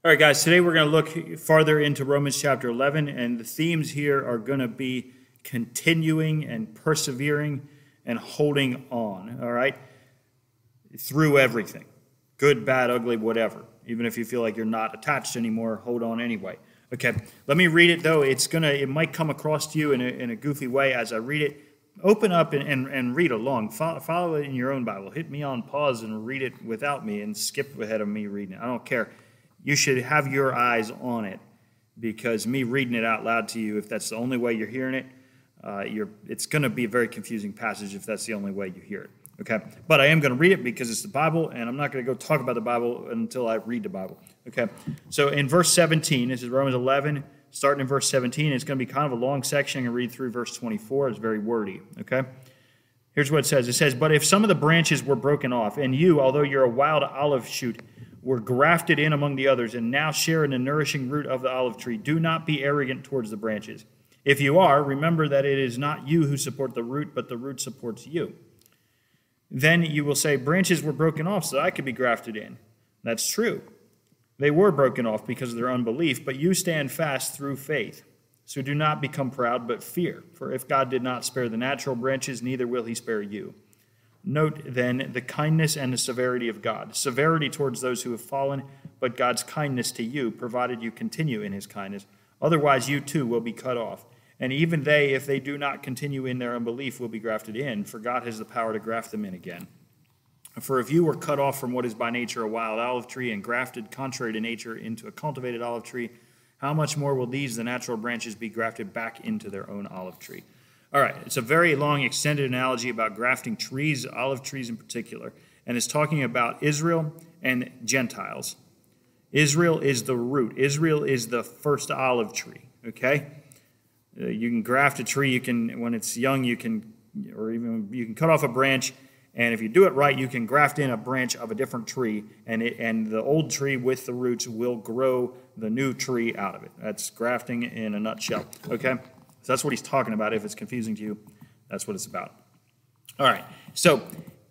All right, guys, today we're going to look farther into Romans chapter 11, and the themes here are going to be continuing and persevering and holding on, all right, through everything, good, bad, ugly, whatever. Even if you feel like you're not attached anymore, hold on anyway. Okay, let me read it, though. It might come across to you in a goofy way as I read it. Open up and read along. Follow it in your own Bible. Hit me on pause and read it without me and skip ahead of me reading it. I don't care. You should have your eyes on it, because me reading it out loud to you, if that's the only way you're hearing it, it's going to be a very confusing passage if that's the only way you hear it. Okay, but I am going to read it because it's the Bible, and I'm not going to go talk about the Bible until I read the Bible. Okay, so in verse 17, this is Romans 11, starting in verse 17. It's going to be kind of a long section. I'm going to read through verse 24. It's very wordy. Okay, here's what it says. It says, "But if some of the branches were broken off, and you, although you're a wild olive shoot, were grafted in among the others, and now share in the nourishing root of the olive tree, do not be arrogant towards the branches. If you are, remember that it is not you who support the root, but the root supports you. Then you will say, branches were broken off so that I could be grafted in. That's true. They were broken off because of their unbelief, but you stand fast through faith. So do not become proud, but fear. For if God did not spare the natural branches, neither will he spare you. Note, then, the kindness and the severity of God. Severity towards those who have fallen, but God's kindness to you, provided you continue in his kindness. Otherwise, you too will be cut off. And even they, if they do not continue in their unbelief, will be grafted in, for God has the power to graft them in again. For if you were cut off from what is by nature a wild olive tree and grafted contrary to nature into a cultivated olive tree, how much more will these, the natural branches, be grafted back into their own olive tree?" All right, it's a very long, extended analogy about grafting trees, olive trees in particular, and it's talking about Israel and Gentiles. Israel is the root. Israel is the first olive tree, okay? You can graft a tree, when it's young, you can cut off a branch, and if you do it right, you can graft in a branch of a different tree, and the old tree with the roots will grow the new tree out of it. That's grafting in a nutshell, okay? So that's what he's talking about. If it's confusing to you, that's what it's about. All right. So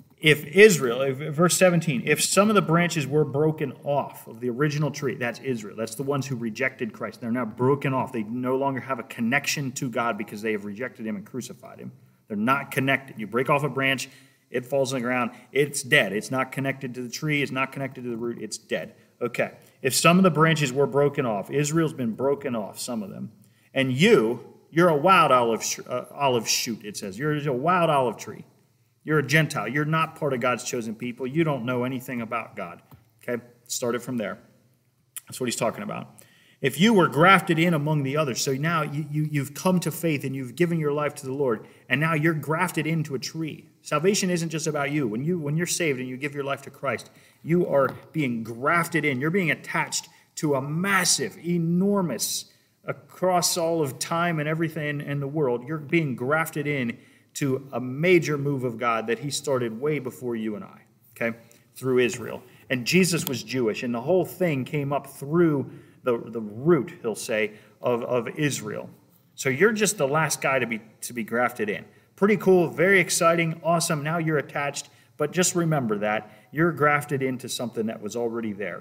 verse 17, if some of the branches were broken off of the original tree, that's Israel. That's the ones who rejected Christ. They're now broken off. They no longer have a connection to God because they have rejected him and crucified him. They're not connected. You break off a branch, it falls on the ground, it's dead. It's not connected to the tree. It's not connected to the root. It's dead. Okay. If some of the branches were broken off, Israel's been broken off, some of them, and you're a wild olive shoot, it says. You're a wild olive tree. You're a Gentile. You're not part of God's chosen people. You don't know anything about God. Okay? Start it from there. That's what he's talking about. If you were grafted in among the others, so now you've come to faith and you've given your life to the Lord, and now you're grafted into a tree. Salvation isn't just about you. When you're saved and you give your life to Christ, you are being grafted in. You're being attached to a massive, enormous, across all of time and everything in the world, you're being grafted in to a major move of God that he started way before you and I, okay, through Israel. And Jesus was Jewish, and the whole thing came up through the root, he'll say, of Israel. So you're just the last guy to be grafted in. Pretty cool, very exciting, awesome. Now you're attached, but just remember that you're grafted into something that was already there.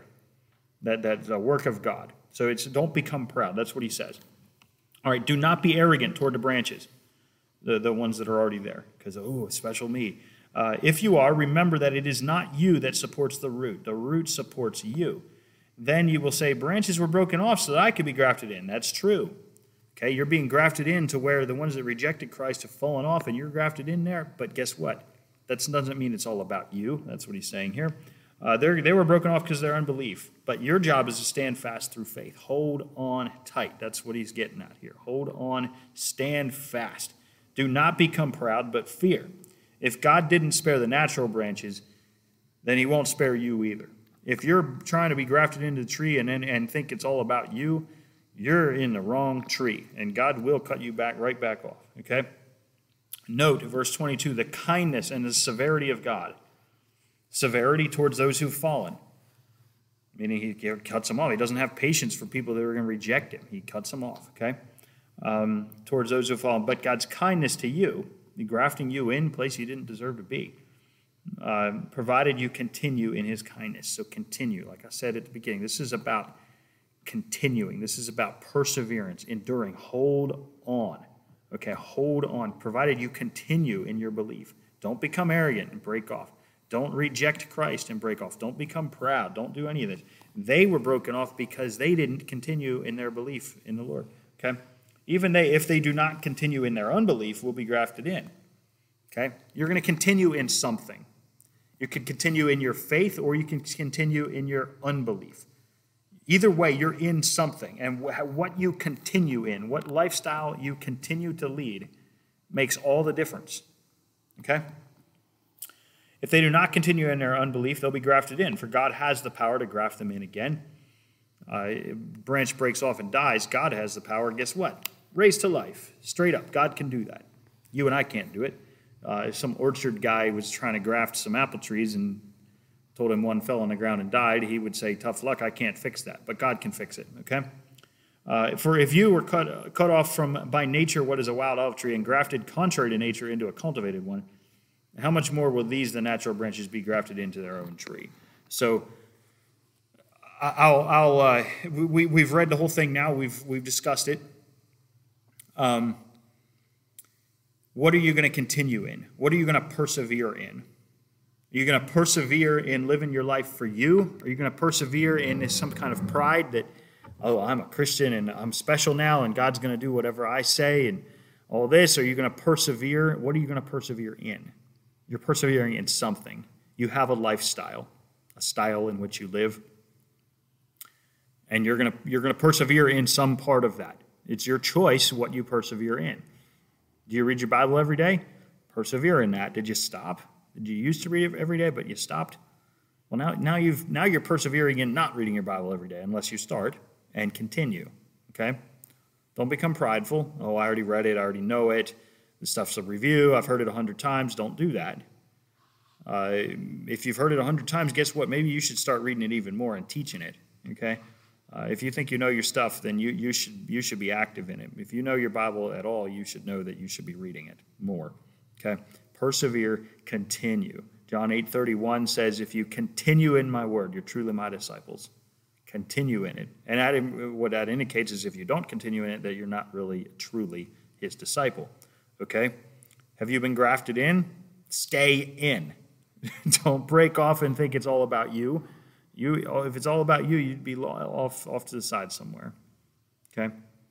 That's a work of God. So don't become proud. That's what he says. All right, do not be arrogant toward the branches, the ones that are already there, because, special me. If you are, remember that it is not you that supports the root. The root supports you. Then you will say, branches were broken off so that I could be grafted in. That's true. Okay, you're being grafted in to where the ones that rejected Christ have fallen off, and you're grafted in there. But guess what? That doesn't mean it's all about you. That's what he's saying here. They were broken off because of their unbelief. But your job is to stand fast through faith. Hold on tight. That's what he's getting at here. Hold on, stand fast. Do not become proud, but fear. If God didn't spare the natural branches, then he won't spare you either. If you're trying to be grafted into the tree and think it's all about you, you're in the wrong tree, and God will cut you right back off, okay? Note, verse 22, the kindness and the severity of God. Severity towards those who've fallen, meaning he cuts them off. He doesn't have patience for people that are going to reject him. He cuts them off, okay? Towards those who've fallen. But God's kindness to you, grafting you in a place you didn't deserve to be, provided you continue in his kindness. So continue. Like I said at the beginning, this is about continuing. This is about perseverance, enduring. Hold on. Okay, hold on, provided you continue in your belief. Don't become arrogant and break off. Don't reject Christ and break off. Don't become proud. Don't do any of this. They were broken off because they didn't continue in their belief in the Lord. Okay? Even they, if they do not continue in their unbelief, will be grafted in. Okay? You're going to continue in something. You can continue in your faith or you can continue in your unbelief. Either way, you're in something. And what you continue in, what lifestyle you continue to lead, makes all the difference. Okay? If they do not continue in their unbelief, they'll be grafted in, for God has the power to graft them in again. A branch breaks off and dies. God has the power. Guess what? Raised to life. Straight up. God can do that. You and I can't do it. If some orchard guy was trying to graft some apple trees and told him one fell on the ground and died, he would say, tough luck, I can't fix that. But God can fix it, okay? For if you were cut off from by nature what is a wild olive tree and grafted contrary to nature into a cultivated one, how much more will these, the natural branches, be grafted into their own tree? So we've read the whole thing now. We've discussed it. What are you going to continue in? What are you going to persevere in? Are you going to persevere in living your life for you? Are you going to persevere in some kind of pride that, oh, I'm a Christian and I'm special now and God's going to do whatever I say and all this? Are you going to persevere? What are you going to persevere in? You're persevering in something. You have a lifestyle, a style in which you live, and you're going to persevere in some part of that. It's your choice what you persevere in. Do you read your Bible every day? Persevere in that. Did you stop? Did you used to read it every day, but you stopped? Well, now you're persevering in not reading your Bible every day unless you start and continue. Okay? Don't become prideful. Oh, I already read it. I already know it. This stuff's a review. I've heard it 100 times. Don't do that. If you've heard it 100 times, guess what? Maybe you should start reading it even more and teaching it. Okay? If you think you know your stuff, then you should be active in it. If you know your Bible at all, you should know that you should be reading it more. Okay? Persevere, continue. John 8:31 says, if you continue in my word, you're truly my disciples. Continue in it. And what that indicates is if you don't continue in it, that you're not really truly his disciple. Okay? Have you been grafted in? Stay in. Don't break off and think it's all about you. If it's all about you, you'd be off to the side somewhere. Okay?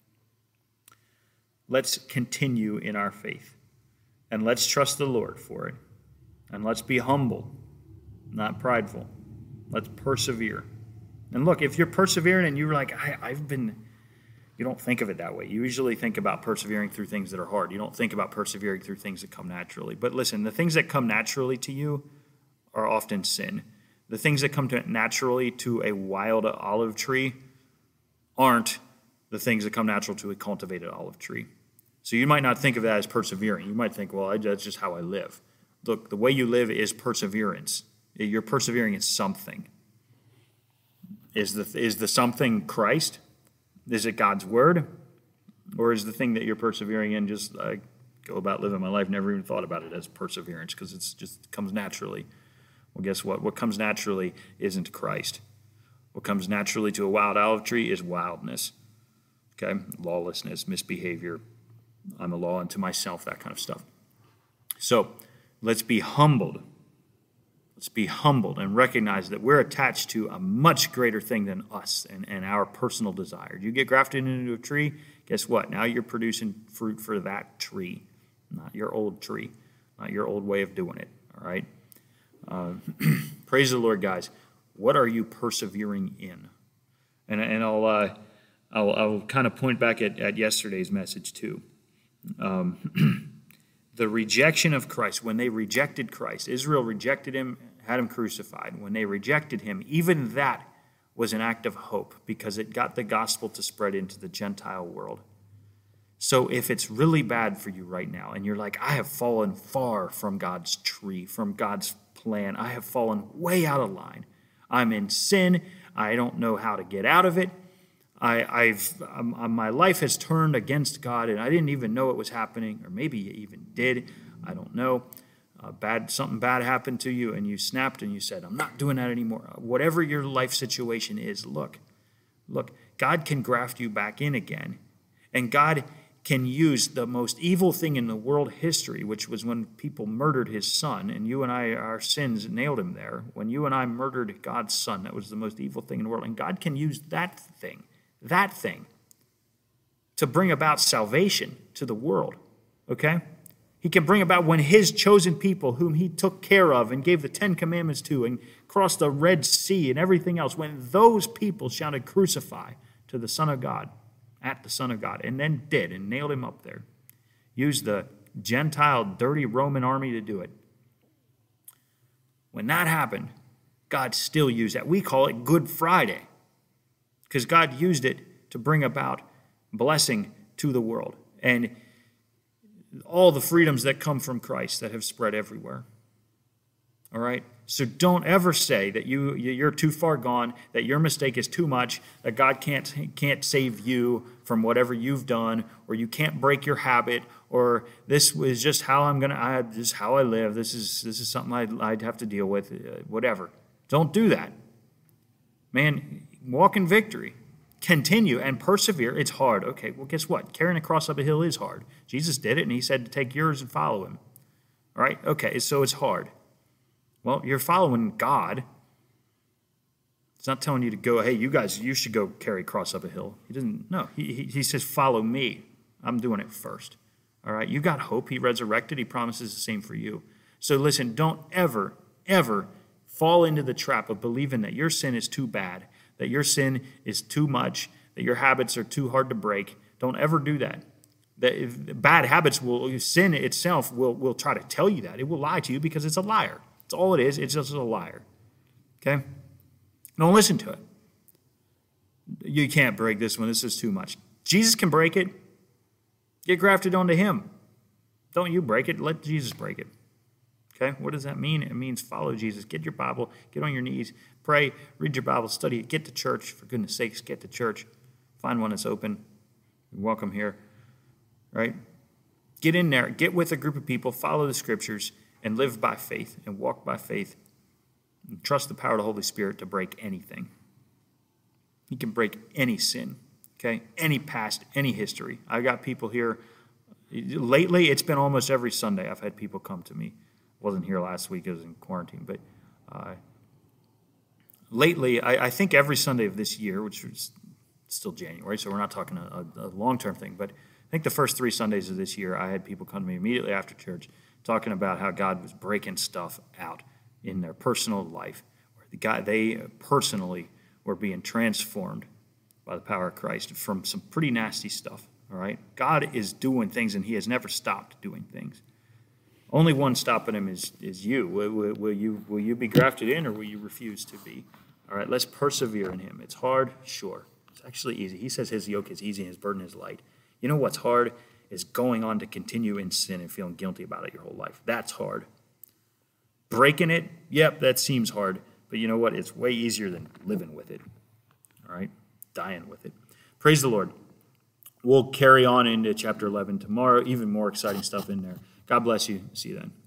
Let's continue in our faith. And let's trust the Lord for it. And let's be humble, not prideful. Let's persevere. And look, if you're persevering and you're like, you don't think of it that way. You usually think about persevering through things that are hard. You don't think about persevering through things that come naturally. But listen, the things that come naturally to you are often sin. The things that come naturally to a wild olive tree aren't the things that come natural to a cultivated olive tree. So you might not think of that as persevering. You might think, well, that's just how I live. Look, the way you live is perseverance. You're persevering in something. Is the something Christ? Is it God's word? Or is the thing that you're persevering in just like go about living my life, never even thought about it as perseverance because it just comes naturally? Well, guess what? What comes naturally isn't Christ. What comes naturally to a wild olive tree is wildness. Okay? Lawlessness, misbehavior. I'm a law unto myself, that kind of stuff. So let's be humbled. Let's be humbled and recognize that we're attached to a much greater thing than us and our personal desires. You get grafted into a tree, guess what? Now you're producing fruit for that tree, not your old tree, not your old way of doing it, all right? Praise the Lord, guys. What are you persevering in? And I'll kind of point back at yesterday's message too. The rejection of Christ, when they rejected Christ, Israel rejected him, had him crucified. When they rejected him, even that was an act of hope because it got the gospel to spread into the Gentile world. So if it's really bad for you right now and you're like, I have fallen far from God's tree, from God's plan, I have fallen way out of line. I'm in sin. I don't know how to get out of it. My life has turned against God, and I didn't even know it was happening, or maybe you even did. I don't know. Something bad happened to you, and you snapped and you said, I'm not doing that anymore. Whatever your life situation is, look, Look, God can graft you back in again. And God can use the most evil thing in the world history, which was when people murdered his son, and you and I, our sins nailed him there. When you and I murdered God's son, that was the most evil thing in the world. And God can use that thing, to bring about salvation to the world, okay? He can bring about when his chosen people, whom he took care of and gave the 10 Commandments to and crossed the Red Sea and everything else, when those people shouted, "Crucify," to the Son of God, at the Son of God, and then did and nailed him up there. Used the Gentile, dirty Roman army to do it. When that happened, God still used that. We call it Good Friday because God used it to bring about blessing to the world and all the freedoms that come from Christ that have spread everywhere. All right? So don't ever say that you're too far gone, that your mistake is too much, that God can't save you from whatever you've done, or you can't break your habit, or this is just how this is how I live. This is something I'd have to deal with, whatever. Don't do that. Man, walk in victory. Continue and persevere. It's hard. Okay, well, guess what? Carrying a cross up a hill is hard. Jesus did it, and he said to take yours and follow him. All right? Okay, so it's hard. Well, you're following God. He's not telling you to go, hey, you guys, you should go carry a cross up a hill. He doesn't, no. He says, follow me. I'm doing it first. All right? You got hope. He resurrected. He promises the same for you. So listen, don't ever, ever fall into the trap of believing that your sin is too bad, that your sin is too much, that your habits are too hard to break. Don't ever do that. Bad habits sin itself will try to tell you that. It will lie to you because it's a liar. That's all it is. It's just a liar. Okay? Don't listen to it. You can't break this one. This is too much. Jesus can break it. Get grafted onto him. Don't you break it. Let Jesus break it. Okay? What does that mean? It means follow Jesus. Get your Bible. Get on your knees. Pray. Read your Bible. Study it. Get to church. For goodness sakes, get to church. Find one that's open. You're welcome here. Right? Get in there. Get with a group of people. Follow the scriptures. And live by faith and walk by faith and trust the power of the Holy Spirit to break anything. He can break any sin, okay? Any past, any history. I got people here. Lately, it's been almost every Sunday I've had people come to me. I wasn't here last week. I was in quarantine. But lately, I think every Sunday of this year, which is still January, so we're not talking a long-term thing, but I think the first 3 Sundays of this year, I had people come to me immediately after church talking about how God was breaking stuff out in their personal life, where they personally were being transformed by the power of Christ from some pretty nasty stuff, all right? God is doing things, and he has never stopped doing things. Only one stopping him is you. Will you be grafted in, or will you refuse to be? All right, let's persevere in him. It's hard, sure. It's actually easy. He says his yoke is easy and his burden is light. You know what's hard? Is going on to continue in sin and feeling guilty about it your whole life. That's hard. Breaking it, yep, that seems hard. But you know what? It's way easier than living with it. All right? Dying with it. Praise the Lord. We'll carry on into chapter 11 tomorrow. Even more exciting stuff in there. God bless you. See you then.